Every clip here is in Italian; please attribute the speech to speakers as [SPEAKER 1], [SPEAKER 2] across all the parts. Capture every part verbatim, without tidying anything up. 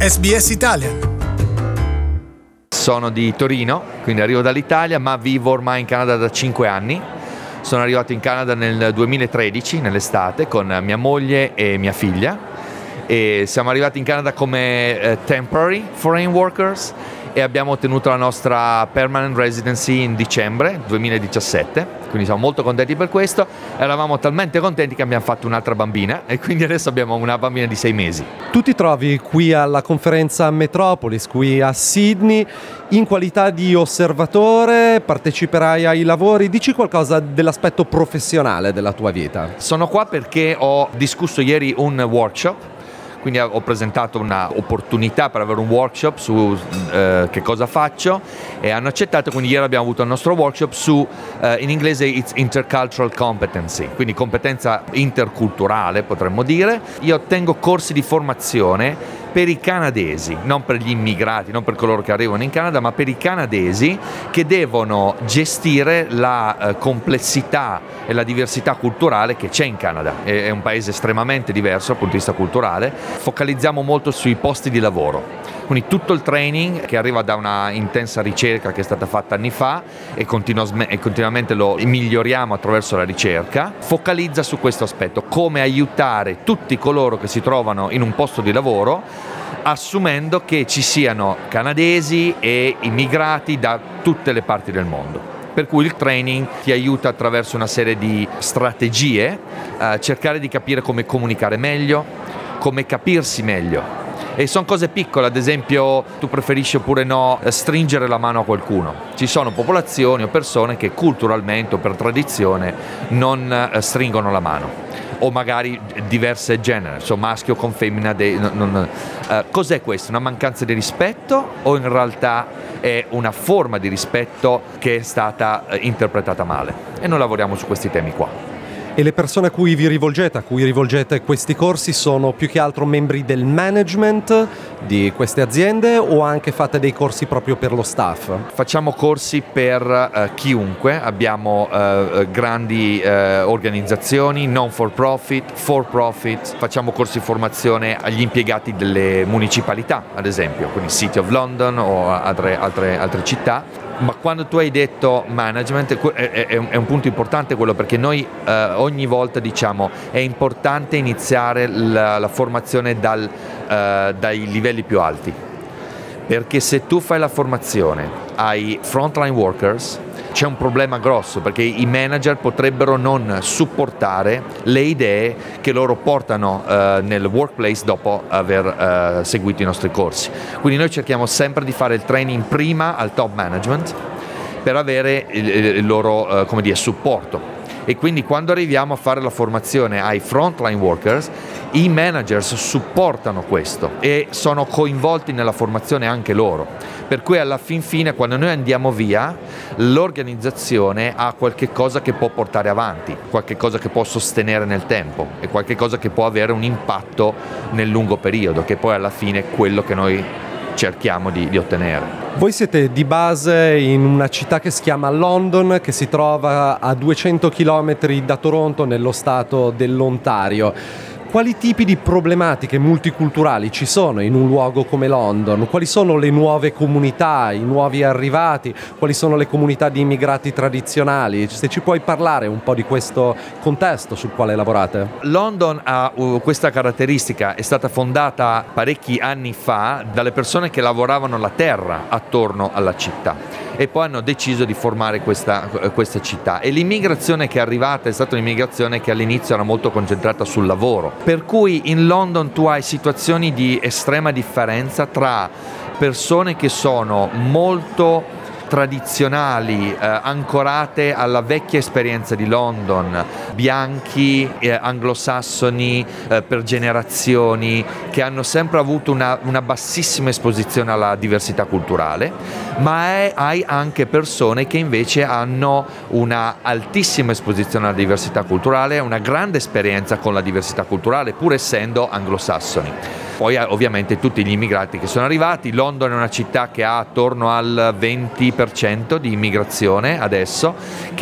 [SPEAKER 1] S B S Italian.
[SPEAKER 2] Sono di Torino, quindi arrivo dall'Italia, ma vivo ormai in Canada da cinque anni. Sono arrivato in Canada nel duemilatredici, nell'estate, con mia moglie e mia figlia, e siamo arrivati in Canada come eh, temporary foreign workers e abbiamo ottenuto la nostra permanent residency in dicembre duemiladiciassette, quindi siamo molto contenti per questo. Eravamo talmente contenti che abbiamo fatto un'altra bambina e quindi adesso abbiamo una bambina di sei mesi.
[SPEAKER 3] Tu ti trovi qui alla conferenza Metropolis, qui a Sydney, in qualità di osservatore, parteciperai ai lavori. Dici qualcosa dell'aspetto professionale della tua vita.
[SPEAKER 2] Sono qua perché ho discusso ieri un workshop, quindi ho presentato un'opportunità per avere un workshop su eh, che cosa faccio e hanno accettato, quindi ieri abbiamo avuto il nostro workshop su, eh, in inglese it's intercultural competency, quindi competenza interculturale potremmo dire. Io tengo corsi di formazione per i canadesi, non per gli immigrati, non per coloro che arrivano in Canada, ma per i canadesi che devono gestire la eh, complessità e la diversità culturale che c'è in Canada. È, è un paese estremamente diverso dal punto di vista culturale. Focalizziamo molto sui posti di lavoro, quindi tutto il training che arriva da una intensa ricerca che è stata fatta anni fa e, continuos- e continuamente lo miglioriamo attraverso la ricerca, focalizza su questo aspetto, come aiutare tutti coloro che si trovano in un posto di lavoro, assumendo che ci siano canadesi e immigrati da tutte le parti del mondo. Per cui il training ti aiuta attraverso una serie di strategie a cercare di capire come comunicare meglio, come capirsi meglio. E sono cose piccole, ad esempio tu preferisci oppure no stringere la mano a qualcuno. Ci sono popolazioni o persone che culturalmente o per tradizione non stringono la mano, o magari diverse generi, insomma maschio con femmina. De, non, non, uh, cos'è questo? Una mancanza di rispetto o in realtà è una forma di rispetto che è stata uh, interpretata male? E noi lavoriamo su questi temi qua.
[SPEAKER 3] E le persone a cui vi rivolgete, a cui rivolgete questi corsi, sono più che altro membri del management di queste aziende o anche fate dei corsi proprio per lo staff?
[SPEAKER 2] Facciamo corsi per uh, chiunque, abbiamo uh, grandi uh, organizzazioni, non for profit, for profit, facciamo corsi di formazione agli impiegati delle municipalità, ad esempio, quindi City of London o altre, altre, altre città. Ma quando tu hai detto management è un punto importante quello, perché noi eh, ogni volta diciamo è importante iniziare la, la formazione dal, eh, dai livelli più alti, perché se tu fai la formazione ai frontline workers c'è un problema grosso, perché i manager potrebbero non supportare le idee che loro portano uh, nel workplace dopo aver uh, seguito i nostri corsi. Quindi noi cerchiamo sempre di fare il training prima al top management per avere il, il loro uh, come dire, supporto. E quindi quando arriviamo a fare la formazione ai frontline workers, i managers supportano questo e sono coinvolti nella formazione anche loro. Per cui alla fin fine, quando noi andiamo via, l'organizzazione ha qualche cosa che può portare avanti, qualche cosa che può sostenere nel tempo e qualche cosa che può avere un impatto nel lungo periodo, che poi alla fine è quello che noi cerchiamo di, di ottenere.
[SPEAKER 3] Voi siete di base in una città che si chiama London, che si trova a duecento chilometri da Toronto, nello stato dell'Ontario. Quali tipi di problematiche multiculturali ci sono in un luogo come London? Quali sono le nuove comunità, i nuovi arrivati? Quali sono le comunità di immigrati tradizionali? Se ci puoi parlare un po' di questo contesto sul quale lavorate.
[SPEAKER 2] London ha uh, questa caratteristica, è stata fondata parecchi anni fa dalle persone che lavoravano la terra attorno alla città e poi hanno deciso di formare questa, questa città, e l'immigrazione che è arrivata è stata un'immigrazione che all'inizio era molto concentrata sul lavoro, per cui in London tu hai situazioni di estrema differenza tra persone che sono molto tradizionali, eh, ancorate alla vecchia esperienza di London, bianchi, eh, anglosassoni eh, per generazioni, che hanno sempre avuto una, una bassissima esposizione alla diversità culturale, ma è, hai anche persone che invece hanno una altissima esposizione alla diversità culturale, una grande esperienza con la diversità culturale, pur essendo anglosassoni. Poi ovviamente tutti gli immigrati che sono arrivati. London è una città che ha attorno al venti per cento di immigrazione adesso, che è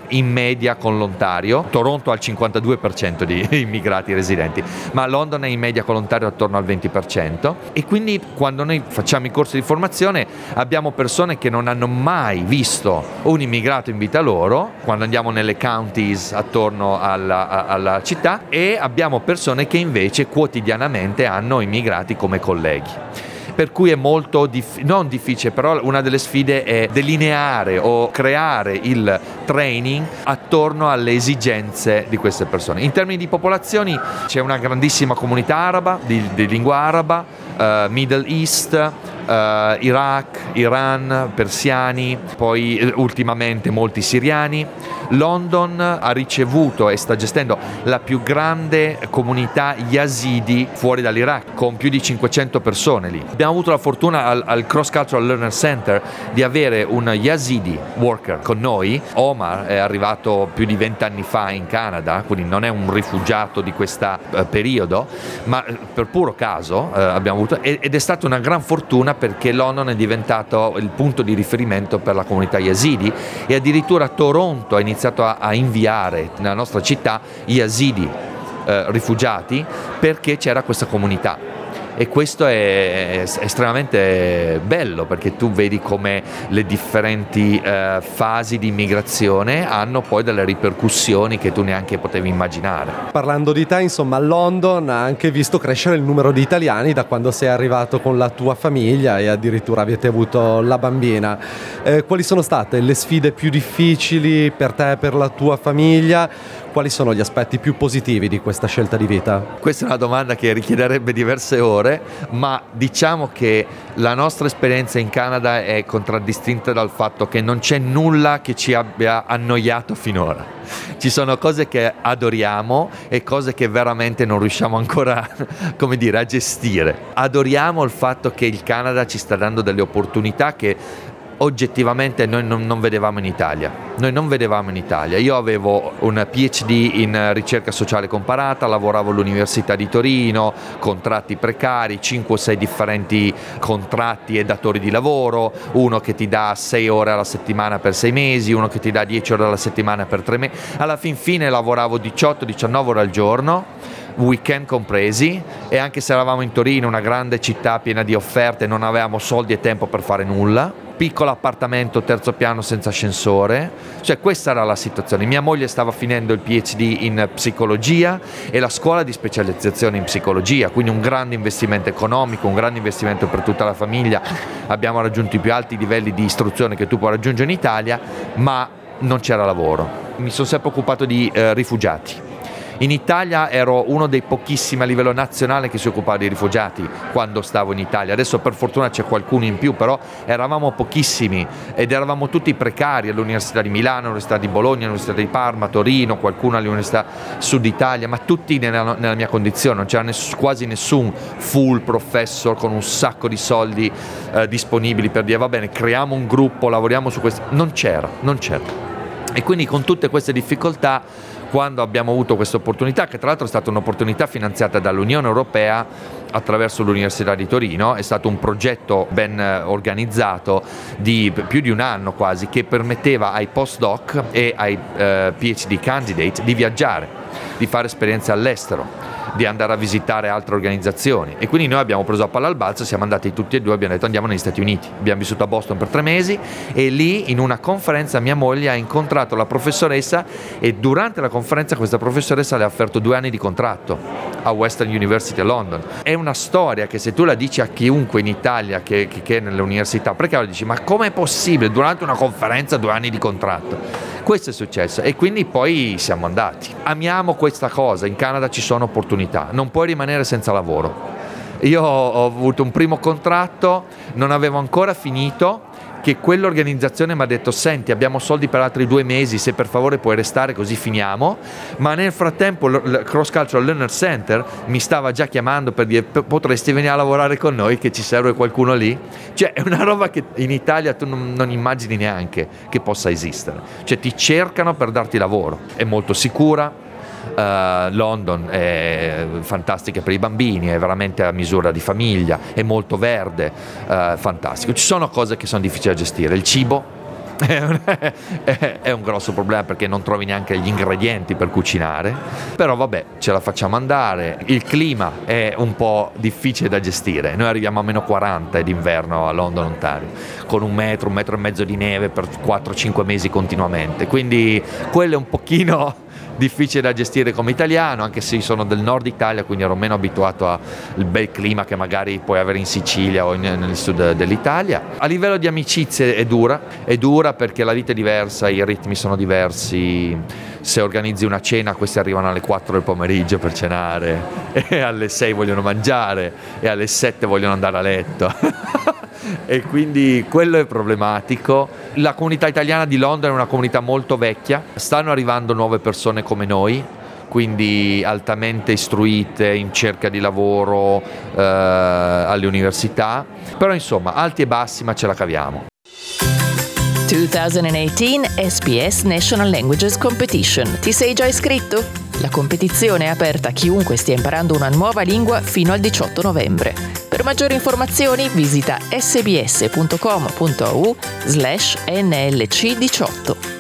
[SPEAKER 2] in media con l'Ontario. Toronto ha il cinquantadue per cento di immigrati residenti, ma London è in media con l'Ontario attorno al venti per cento. E quindi quando noi facciamo i corsi di formazione abbiamo persone che non hanno mai visto un immigrato in vita loro, quando andiamo nelle counties attorno alla, alla città, e abbiamo persone che invece quotidianamente hanno immigrati come colleghi. Per cui è molto, dif- non difficile, però una delle sfide è delineare o creare il training attorno alle esigenze di queste persone. In termini di popolazioni c'è una grandissima comunità araba, di, di lingua araba, uh, Middle East, uh, Iraq, Iran, persiani, poi ultimamente molti siriani. London ha ricevuto e sta gestendo la più grande comunità yazidi fuori dall'Iraq, con più di cinquecento persone lì. Abbiamo avuto la fortuna al, al Cross Cultural Learner Center di avere un yazidi worker con noi. Omar è arrivato più di vent'anni fa in Canada, quindi non è un rifugiato di questo uh, periodo, ma per puro caso uh, abbiamo avuto, ed è stata una gran fortuna perché London è diventato il punto di riferimento per la comunità yazidi, e addirittura Toronto ha iniziato a, a inviare nella nostra città yazidi eh, rifugiati perché c'era questa comunità. E questo è, è estremamente bello, perché tu vedi come le differenti eh, fasi di immigrazione hanno poi delle ripercussioni che tu neanche potevi immaginare.
[SPEAKER 3] Parlando di te, insomma, a London ha anche visto crescere il numero di italiani da quando sei arrivato con la tua famiglia e addirittura avete avuto la bambina. Eh, quali sono state le sfide più difficili per te e per la tua famiglia? Quali sono gli aspetti più positivi di questa scelta di vita?
[SPEAKER 2] Questa è una domanda che richiederebbe diverse ore, ma diciamo che la nostra esperienza in Canada è contraddistinta dal fatto che non c'è nulla che ci abbia annoiato finora. Ci sono cose che adoriamo e cose che veramente non riusciamo ancora, come dire, a gestire. Adoriamo il fatto che il Canada ci sta dando delle opportunità che oggettivamente noi non, non vedevamo in Italia. Noi non vedevamo in Italia. Io avevo un P H D in ricerca sociale comparata, lavoravo all'Università di Torino, contratti precari, cinque o sei differenti contratti e datori di lavoro, uno che ti dà sei ore alla settimana per sei mesi, uno che ti dà dieci ore alla settimana per tre mesi. Alla fin fine lavoravo diciotto diciannove ore al giorno, weekend compresi, e anche se eravamo in Torino, una grande città piena di offerte, non avevamo soldi e tempo per fare nulla. Piccolo appartamento terzo piano senza ascensore, cioè questa era la situazione. Mia moglie stava finendo il P H D in psicologia e la scuola di specializzazione in psicologia, quindi un grande investimento economico, un grande investimento per tutta la famiglia. Abbiamo raggiunto i più alti livelli di istruzione che tu puoi raggiungere in Italia, ma non c'era lavoro. Mi sono sempre occupato di eh, rifugiati. In Italia ero uno dei pochissimi a livello nazionale che si occupava di rifugiati quando stavo in Italia. Adesso per fortuna c'è qualcuno in più, però eravamo pochissimi ed eravamo tutti precari all'Università di Milano, all'Università di Bologna, all'Università di Parma, Torino, qualcuno all'Università Sud Italia, ma tutti nella, nella mia condizione. Non c'era ness- quasi nessun full professor con un sacco di soldi eh, disponibili per dire va bene, creiamo un gruppo, lavoriamo su questo. Non c'era, non c'era. E quindi con tutte queste difficoltà, quando abbiamo avuto questa opportunità, che tra l'altro è stata un'opportunità finanziata dall'Unione Europea attraverso l'Università di Torino, è stato un progetto ben organizzato di più di un anno quasi, che permetteva ai postdoc e ai eh, P H D candidate di viaggiare, di fare esperienze all'estero, di andare a visitare altre organizzazioni. E quindi noi abbiamo preso a palla al balzo, siamo andati tutti e due, abbiamo detto andiamo negli Stati Uniti. Abbiamo vissuto a Boston per tre mesi e lì in una conferenza mia moglie ha incontrato la professoressa, e durante la conferenza questa professoressa le ha offerto due anni di contratto a Western University a London. È una storia che se tu la dici a chiunque in Italia che, che, che è nelle università, perché lo dici ma com'è possibile durante una conferenza due anni di contratto? Questo è successo e quindi poi siamo andati. Amiamo questa cosa, in Canada ci sono opportunità, non puoi rimanere senza lavoro. Io ho avuto un primo contratto, non avevo ancora finito, che quell'organizzazione mi ha detto senti abbiamo soldi per altri due mesi, se per favore puoi restare così finiamo, ma nel frattempo il Cross Cultural Learner Center mi stava già chiamando per dire potresti venire a lavorare con noi che ci serve qualcuno lì. Cioè è una roba che in Italia tu non, non immagini neanche che possa esistere, cioè ti cercano per darti lavoro, è molto sicura. Uh, London è fantastica per i bambini, è veramente a misura di famiglia, è molto verde, uh, fantastico. Ci sono cose che sono difficili da gestire, il cibo è un, è, è un grosso problema perché non trovi neanche gli ingredienti per cucinare, però vabbè, ce la facciamo andare. Il clima è un po' difficile da gestire, noi arriviamo a meno quaranta d'inverno a London, Ontario, con un metro, un metro e mezzo di neve per quattro cinque mesi continuamente, quindi quello è un pochino difficile da gestire come italiano, anche se sono del nord Italia, quindi ero meno abituato al bel clima che magari puoi avere in Sicilia o in, nel sud dell'Italia. A livello di amicizie è dura, è dura perché la vita è diversa, i ritmi sono diversi. Se organizzi una cena, questi arrivano alle quattro del pomeriggio per cenare e alle sei vogliono mangiare e alle sette vogliono andare a letto. E quindi quello è problematico. La comunità italiana di Londra è una comunità molto vecchia, stanno arrivando nuove persone come noi, quindi altamente istruite, in cerca di lavoro eh, alle università, però insomma alti e bassi ma ce la caviamo.
[SPEAKER 1] duemiladiciotto S B S National Languages Competition. Ti sei già iscritto? La competizione è aperta a chiunque stia imparando una nuova lingua fino al diciotto novembre. Per maggiori informazioni visita sbs.com.au slash nlc18.